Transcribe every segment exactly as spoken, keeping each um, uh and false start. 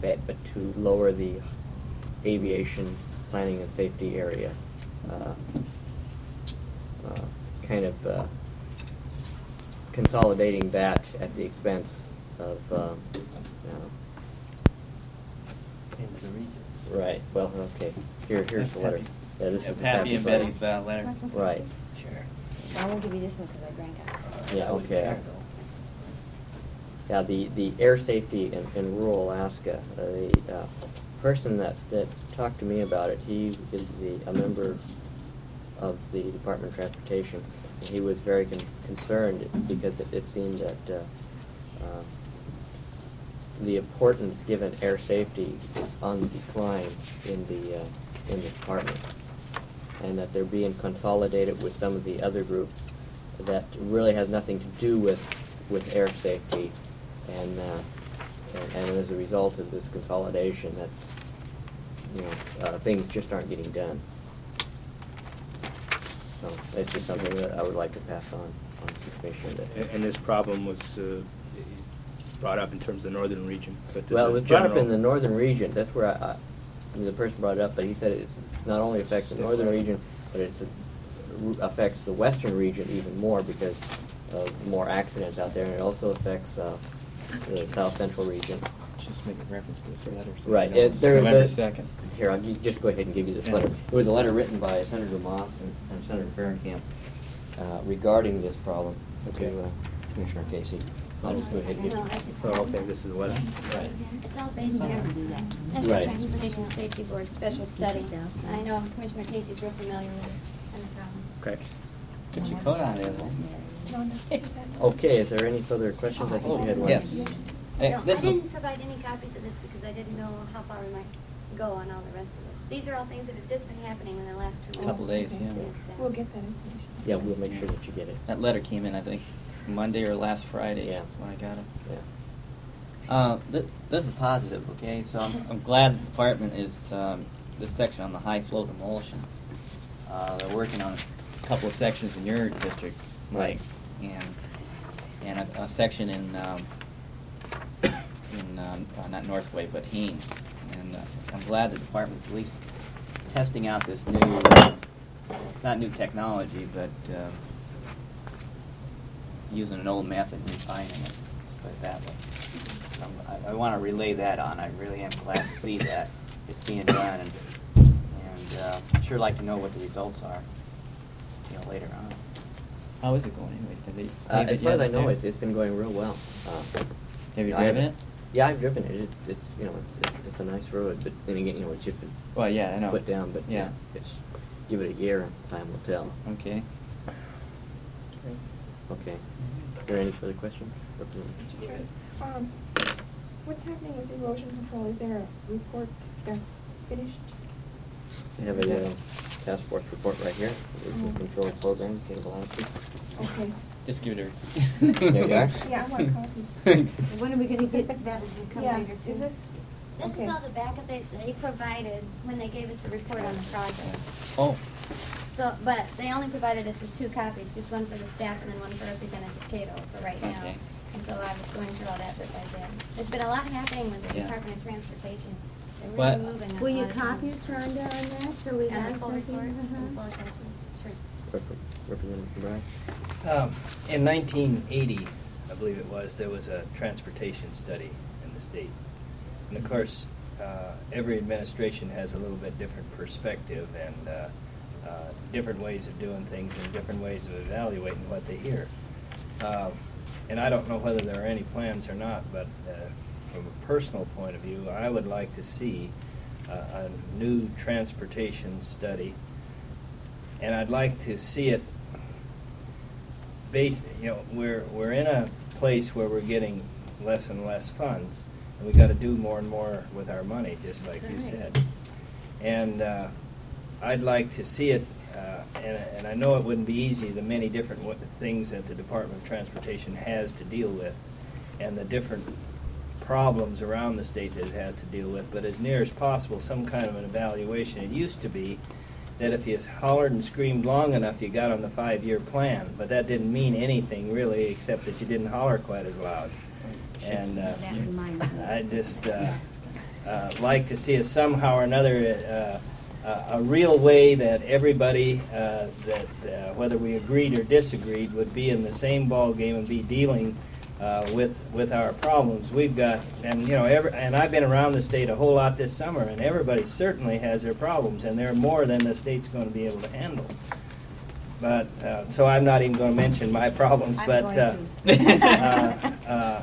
expand, but to lower the aviation planning and safety area, uh, uh, kind of uh, consolidating that at the expense of. Uh, uh, Into the region. right. Well, okay. Here, here's That's the letter. Patty's. Yeah, this Yeah, is the Patty Patty's and letter. Betty's uh, letter. That's okay. Right. Sure. I won't give you this one because I drank it. Yeah, okay. Yeah, the, the air safety in, in rural Alaska, uh, the uh, person that, that talked to me about it, he is the, a member of the Department of Transportation. And he was very con concerned because it, it seemed that uh, uh, the importance given air safety is on the decline in the, uh, in the department, and that they're being consolidated with some of the other groups that really has nothing to do with, with air safety. And, uh, and and as a result of this consolidation, that you know uh, things just aren't getting done. So that's just something that I would like to pass on on to the commission. That And, and this problem was uh, brought up in terms of the northern region. But well, it there's was a brought up in general- the northern region. That's where I, I I mean, the person brought it up, but he said it not only affects the northern region, but it affects the western region even more because of more accidents out there, and it also affects uh, the south central region. Just make a reference to this letter. So Right. we know It, it's there, November the- second. Here, I'll gi- just go ahead and give you this Yeah. letter. It was a letter written by Senator Moss and, and Senator Fahrenkamp uh, regarding this problem Okay. to uh, Commissioner Casey. I'll just go ahead and give No, you. I just So, okay, this is the letter. Right. It's all based on National Right. Transportation Safety Board special study. I know Commissioner Casey's real familiar with it and the problems. Okay. Put your coat on there, though. Okay, is there any further questions? I think you had one. Yes. Hey, No, I this is- didn't provide any copies of this because I didn't know how far we might go on all the rest of this. These are all things that have just been happening in the last two weeks. Couple days, yeah. Yes, uh, We'll get that information. Yeah, we'll make sure that you get it. That letter came in, I think, Monday or last Friday. Yeah. When I got it. Yeah. Uh, th this is positive, okay? So I'm, I'm glad the department is, um, this section on the high float emulsion. Uh, they're working on a couple of sections in your district, Mike, and and a, a section in, um, in um, uh, not Northway, but Haines. And uh, I'm glad the department's at least testing out this new, uh, not new technology, but uh, using an old method and refining it, put it that way. Um, I, I want to relay that on. I really am glad to see that it's being done, and, and uh, I'd sure like to know what the results are, you know, later on. How is it going anyway? Did they Uh, leave it as far as yet I know, there? it's, it's been going real well. Uh, Have you I driven haven't- it? Yeah, I've driven it. It's, it's you know, it's, it's, it's a nice road, but then again, you know, it's just been Well, yeah, I know. put down, but uh, Yeah. it's, give it a year and time will tell. Okay. Okay. Are there any further questions? Representative? Um, what's happening with erosion control? Is there a report that's finished? I have a uh, task force report right here. Erosion Mhm. control program, King Velocity. Okay. Just give it There her. you are. Yeah, I want a copy. When are we gonna get that? It'll come Yeah, later, too. is this? This okay. is all the backup they, they provided when they gave us the report on the projects. Oh, So, but they only provided us with two copies, just one for the staff and then one for Representative Cato for right now. Okay. And so I was going through all that bit by bit. There's been a lot happening with the Yeah. Department of Transportation. They're What- really moving on Will a you lot of copy things. us, Rhonda, on that, so we And have the full something? report, Uh-huh. and full attachments, sure. Rep- Representative Bryce? Um, in nineteen eighty, I believe it was, there was a transportation study in the state. And of course, uh, every administration has a little bit different perspective and uh, uh, different ways of doing things and different ways of evaluating what they hear. Uh, and I don't know whether there are any plans or not, but uh, from a personal point of view, I would like to see uh, a new transportation study, and I'd like to see it based, you know, we're, we're in a place where we're getting less and less funds, and we got to do more and more with our money, just like you Right. said. And uh, I'd like to see it, uh, and, and I know it wouldn't be easy, the many different w things that the Department of Transportation has to deal with, and the different problems around the state that it has to deal with, but as near as possible, some kind of an evaluation. It used to be that if you hollered and screamed long enough, you got on the five-year plan, but that didn't mean anything really, except that you didn't holler quite as loud. And uh, That reminds me. I just, uh, uh, like to see us somehow or another, uh, uh, a real way that everybody, uh, that uh, whether we agreed or disagreed, would be in the same ball game and be dealing uh, with with our problems. We've got, and you know, every, and I've been around the state a whole lot this summer, and everybody certainly has their problems, and they're more than the state's going to be able to handle. But uh, so I'm not even going to mention my problems, I'm but going uh, to. uh, uh,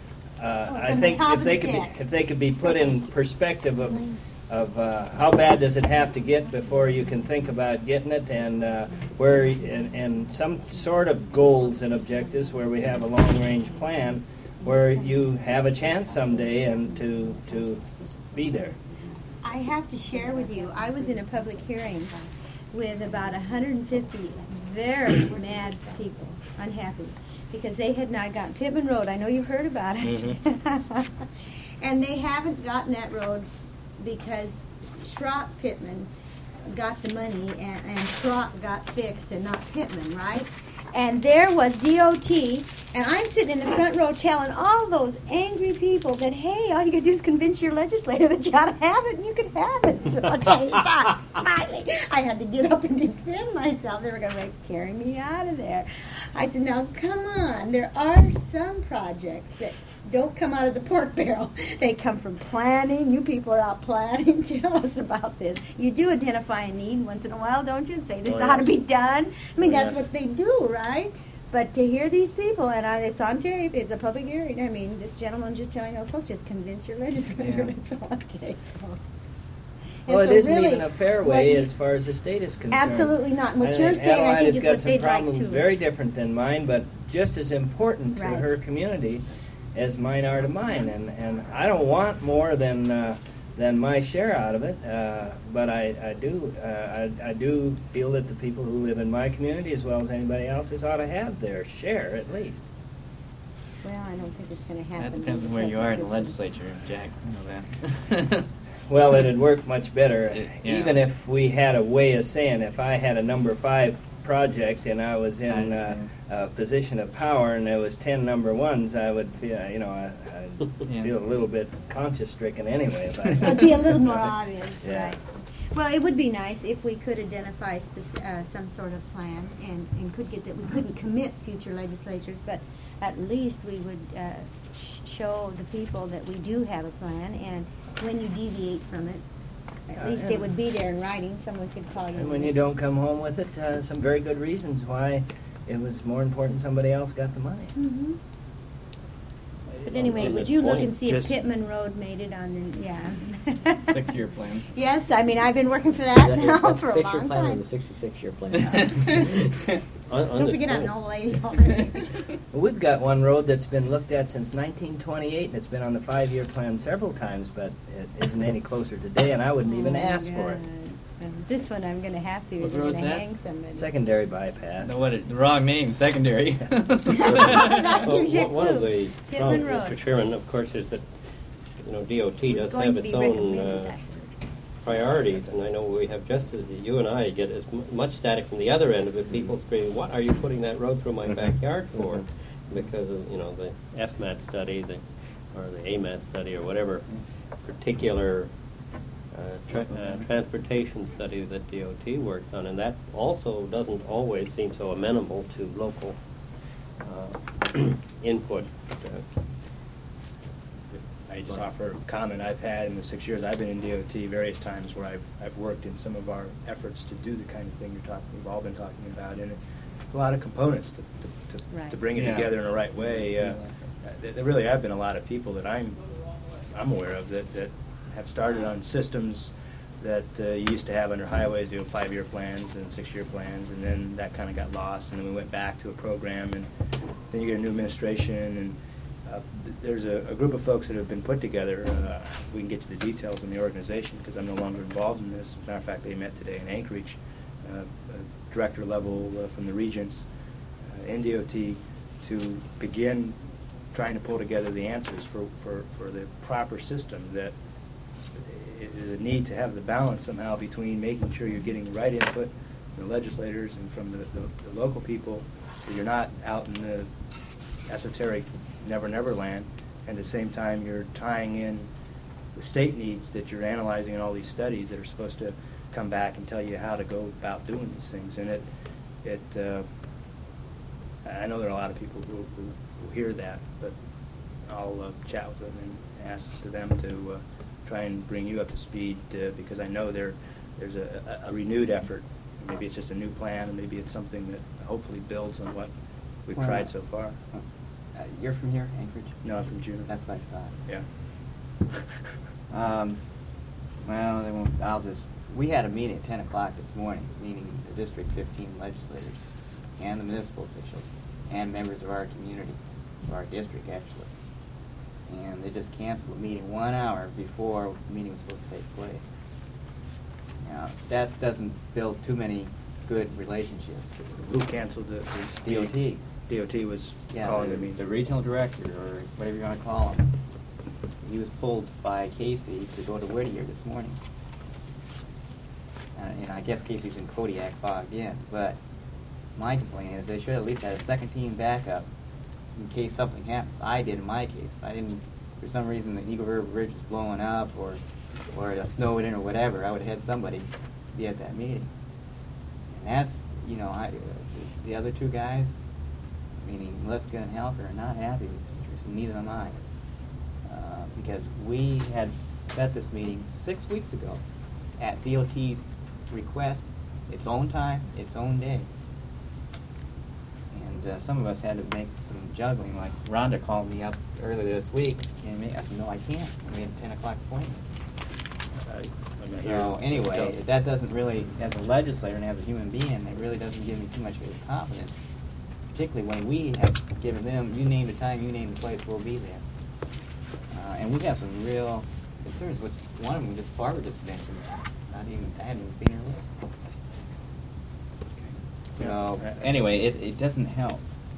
uh, Oh, I from the think top if of they the could be, deck. if they could be put in perspective of of uh, how bad does it have to get before you can think about getting it, and uh, where and, and some sort of goals and objectives where we have a long-range plan where you have a chance someday and to to be there. I have to share with you, I was in a public hearing with about one hundred fifty very mad people, unhappy, because they had not gotten Pittman Road. I know you've heard about it. Mhm. And they haven't gotten that road because Schrock Pittman got the money and, and Schrock got fixed and not Pittman, right? And there was D O T, and I'm sitting in the front row telling all those angry people that, hey, all you gotta do is convince your legislator that you ought to have it, and you can have it. So I'll tell you, finally, I had to get up and defend myself. They were gonna like, carry me out of there. I said, now come on, there are some projects that don't come out of the pork barrel. They come from planning. You people are out planning. Tell us about this. You do identify a need once in a while, don't you? And say, this Oh, ought to yes. be done. I mean, Oh, that's yes. what they do, right? But to hear these people, and I, it's on tape, it's a public hearing. I mean, this gentleman just telling us, folks, just convince your legislator. Yeah. That's all it takes. So. Well, And it so isn't really, even a fair what way you- as far as the state is concerned. Absolutely not. And what I you're think saying, I Adelaide think, has is got what some they'd like problems to. very different than mine, but just as important to Right. her community as mine are to mine. And, and I don't want more than uh, than my share out of it, uh, but I, I do uh, I, I do feel that the people who live in my community, as well as anybody else's, ought to have their share at least. Well, I don't think it's going to happen. That depends on where you because are in the system. legislature, Jack. You know that. Well, it'd work much better, It- yeah. even if we had a way of saying, if I had a number five project and I was I in uh, understand. a position of power and there was ten number ones, I would feel, you know, I, I'd Yeah. feel a little bit conscience-stricken anyway. If I, It'd be a little more obvious, Yeah. right? Well, it would be nice if we could identify spec- uh, some sort of plan and, and could get that. We couldn't commit future legislatures, but at least we would uh, sh- show the people that we do have a plan, and when you deviate from it, at Uh, least and- it would be there in writing. Someone could call you. And on when it. you don't come home with it, uh, some very good reasons why it was more important somebody else got the money. Mhm. But anyway, On would this you look point, and see if just- Pittman Road made it on the, yeah. Six-year plan. Yes, I mean, I've been working for that That- now that's for a six-year long plan or time. the sixty-six-year plan? On- on Don't this forget I'm an point- old lady already. We've got one road that's been looked at since nineteen twenty-eight, and it's been on the five-year plan several times, but it isn't any closer today, and I wouldn't even Oh, ask for it. God. Well, This one I'm gonna have to, What they're road's gonna that? hang somebody. Secondary bypass. No, what? It, the wrong name. Secondary. That Well, gives you a one- One of clue. the Pittman problems, Road. Mister Chairman, of course, is that, you know, D O T It's does going have to its be own recommended, uh, actually. priorities, and I know we have just as, you and I get as mu- much static from the other end of it, people screaming, what are you putting that road through my Mhm. backyard for? Mhm. Because of, you know, the F MAT study, the, or the A MAT study, or whatever particular uh, tra- uh, transportation study that D O T works on, and that also doesn't always seem so amenable to local uh, input. Uh, I just offer a comment I've had in the six years I've been in D O T, various times where I've, I've worked in some of our efforts to do the kind of thing you're talking, we've all been talking about, and a lot of components to, to, to, Right. to bring it Yeah. together in the right way. Uh, there, there really have been a lot of people that I'm, I'm aware of that, that have started on systems that uh, you used to have under highways, you know, five-year plans and six-year plans, and then that kind of got lost, and then we went back to a program, and then you get a new administration, and uh, th- there's a, a group of folks that have been put together. Uh, we can get to the details in the organization because I'm no longer involved in this. As a matter of fact, they met today in Anchorage, uh, uh, director level uh, from the regents, uh, N D O T, to begin trying to pull together the answers for, for, for the proper system that it is a need to have the balance somehow between making sure you're getting the right input from the legislators and from the, the, the local people, so you're not out in the esoteric never never land, and at the same time you're tying in the state needs that you're analyzing in all these studies that are supposed to come back and tell you how to go about doing these things. And it, it, uh, I know there are a lot of people who, who, who hear that, but I'll uh, chat with them and ask to them to uh, try and bring you up to speed uh, because I know there, there's a, a renewed effort. Maybe it's just a new plan, and maybe it's something that hopefully builds on what we've Well, tried so far. Uh, you're from here, Anchorage? No, I'm from Juneau. That's what I thought. Yeah. Um, well, they won't, I'll just, we had a meeting at ten o'clock this morning, meeting the District fifteen legislators and the municipal officials and members of our community, of our district actually. And they just canceled the meeting one hour before the meeting was supposed to take place. Now, that doesn't build too many good relationships. Who canceled the? the D O T. D O T was Yeah, calling the, the meeting. the regional director, or whatever you want to call him. He was pulled by Casey to go to Whittier this morning. Uh, and I guess Casey's in Kodiak fogged in, but my complaint is they should at least have a second team backup in case something happens. I did in my case. If I didn't, for some reason, the Eagle River Bridge was blowing up, or or it snowed in, or whatever, I would have had somebody be at that meeting. And that's, you know, I, uh, the other two guys, meaning Liska and Halper, are not happy with this situation. Neither am I. Uh, because we had set this meeting six weeks ago at D O T's request, its own time, its own day. And uh, some of us had to make some juggling. Like Rhonda called me up earlier this week, and me, I said, no, I can't. We had a ten o'clock appointment. I, I'm not So here. anyway, Don't- that doesn't really, as a legislator and as a human being, it really doesn't give me too much of confidence. Particularly when we have given them, you name the time, you name the place, we'll be there. Uh, and we have some real concerns. Which one of them, just Barbara just mentioned. Not even, I hadn't even seen her list. So Yeah. anyway, it, it doesn't help.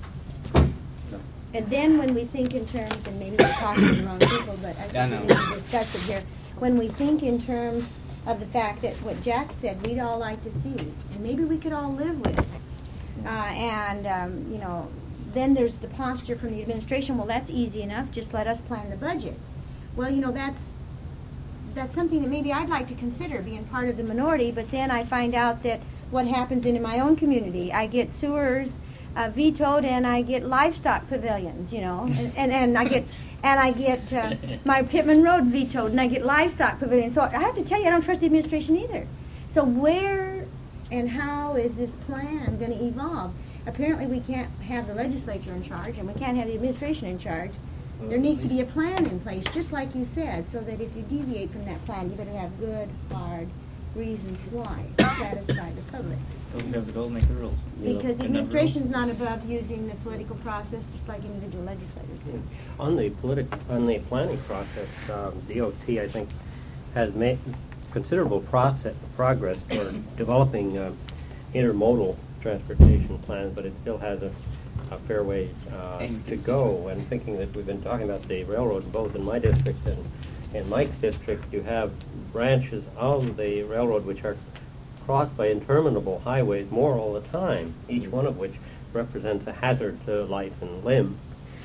And then when we think in terms, and maybe we're talking to the wrong people, but I I think know. we need to discuss it here. When we think in terms of the fact that what Jack said, we'd all like to see, and maybe we could all live with it. Uh, and, um, you know, then there's the posture from the administration, well, that's easy enough, just let us plan the budget. Well, you know, that's, that's something that maybe I'd like to consider, being part of the minority, but then I find out that what happens in my own community, I get sewers uh, vetoed, and I get livestock pavilions, you know, and, and, and I get, and I get uh, my Pittman Road vetoed, and I get livestock pavilions. So I have to tell you, I don't trust the administration either. So where and how is this plan going to evolve? Apparently we can't have the legislature in charge, and we can't have the administration in charge. There needs to be a plan in place, just like you said, so that if you deviate from that plan, you better have good, hard reasons why to satisfy the public. Don't have to go make the rules. Because the administration's not above using the political process, just like individual legislators do. On the politic, on the planning process, um, D O T, I think, has made considerable process, progress toward developing uh, intermodal transportation plans, but it still has a, a fair ways uh, to go. And thinking that we've been talking about the railroad both in my district and in Mike's district, you have branches of the railroad which are crossed by interminable highways more all the time, each one of which represents a hazard to life and limb.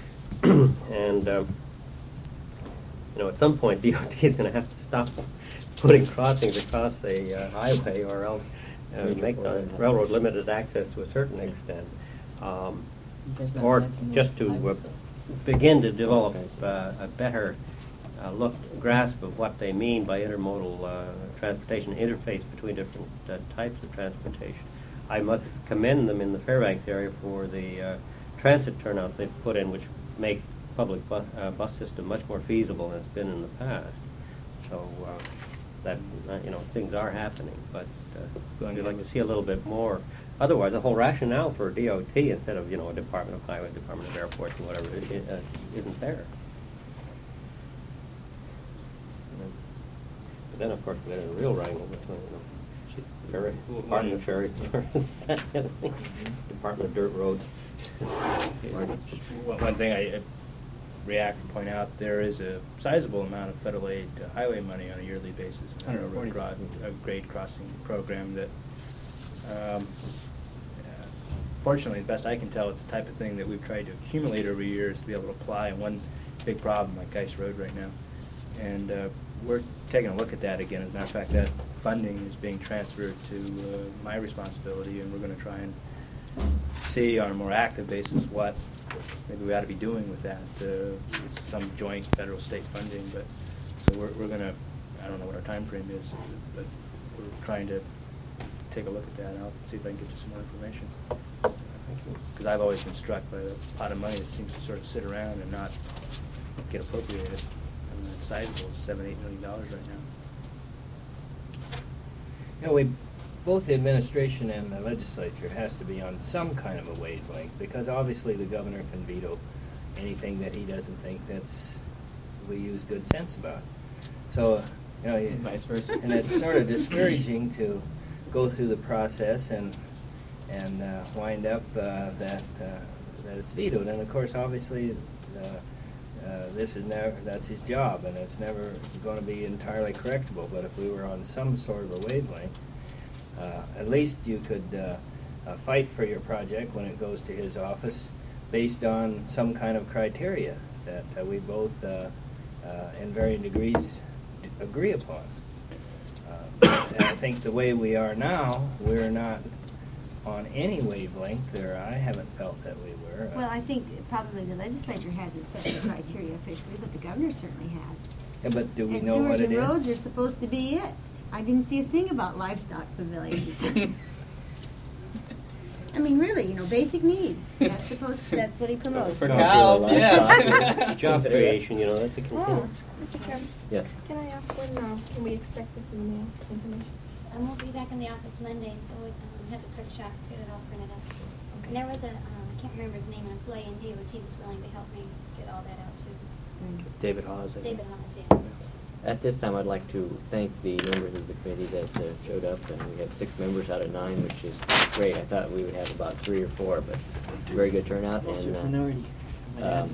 And um, you know, at some point, D O T is going to have to stop putting crossings across the uh, highway, or else uh, make the railroad limited access to a certain extent, um, or just to uh, begin to develop uh, a better uh, look, grasp of what they mean by intermodal uh, transportation, interface between different uh, types of transportation. I must commend them in the Fairbanks area for the uh, transit turnouts they've put in, which make public bus, uh, bus system much more feasible than it's been in the past. So uh, that, uh, you know, things are happening, but uh, I'd like to see a little bit more. Otherwise, the whole rationale for D O T, instead of, you know, a Department of Highway, Department of Airports, and whatever, it, it, uh, isn't there. But then, of course, we had a real wrangle between, you know, Ferry, Department of Ferry, Department of Dirt Roads. Just one one thing I uh, react and point out, there is a sizable amount of federal aid to highway money on a yearly basis. one hundred forty. A grade crossing program that, um, uh, fortunately, the best I can tell, it's the type of thing that we've tried to accumulate over years to be able to apply in one big problem like Geist Road right now. And uh, we're taking a look at that again. As a matter of fact, that funding is being transferred to uh, my responsibility, and we're going to try and see on a more active basis what maybe we ought to be doing with that. Uh, some joint federal-state funding, but so we're, we're going to, I don't know what our time frame is, but we're trying to take a look at that. I'll see if I can get you some more information. Because I've always been struck by the pot of money that seems to sort of sit around and not get appropriated. I mean, it's sizable, it's seven, eight million dollars right now. You know, we, both the administration and the legislature has to be on some kind of a wavelength, because obviously the governor can veto anything that he doesn't think that's, we use good sense about. So, you know, you- Vice versa. and it's sort of discouraging to go through the process and and uh, wind up uh, that uh, that it's vetoed. And of course, obviously, uh, uh, this is never, that's his job, and it's never going to be entirely correctable. But if we were on some sort of a wavelength, uh, at least you could uh, uh, fight for your project when it goes to his office based on some kind of criteria that uh, we both, uh, uh, in varying degrees, d- agree upon. Uh, and I think the way we are now, we're not on any wavelength, or I haven't felt that we were. Uh, Well, I think probably the legislature hasn't set the criteria officially, but the governor certainly has. yeah, but do we And know what sewers it and is? roads are supposed to be it. I didn't see a thing about livestock pavilions. I mean, really, you know, basic needs. That's supposed, that's what he promotes. For Not cows, real yes. livestock. Job creation, you know, that's a Oh, continuum. Mister Chairman, Yes. can I ask when, uh, can we expect this in the mail, this information? I won't be back in the office Monday, so we um, had the clerk shop get it all printed up. And there was a, um, I can't remember his name, an employee in D O T was willing to help me get all that out too. David Hawes. I think. David Hollis, yeah. At this time, I'd like to thank the members of the committee that uh, showed up, and we had six members out of nine, which is great. I thought we would have about three or four, but very good turnout. And, uh, minority. um,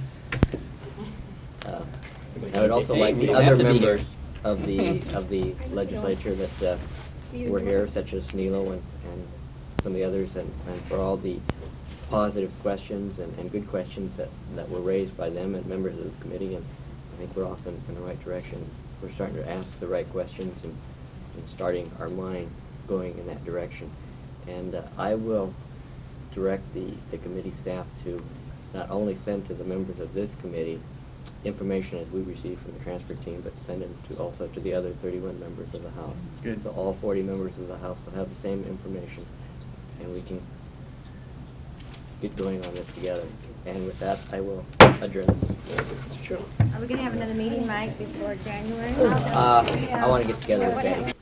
uh, I would also Hey, like we the don't other have to be here. members of the of the legislature that uh, were here, such as Nilo and, and some of the others, and, and for all the positive questions and, and good questions that, that were raised by them and members of this committee. And I think we're off in, in the right direction. We're starting to ask the right questions and, and starting our mind going in that direction. And uh, I will direct the, the committee staff to not only send to the members of this committee information as we receive from the transfer team, but send them to also to the other thirty-one members of the House. Good. So all forty members of the House will have the same information, and we can get going on this together. And with that, I will adjourn this. Sure. Are we gonna have another meeting, Mike, before January? Uh, I want to get together with Betty.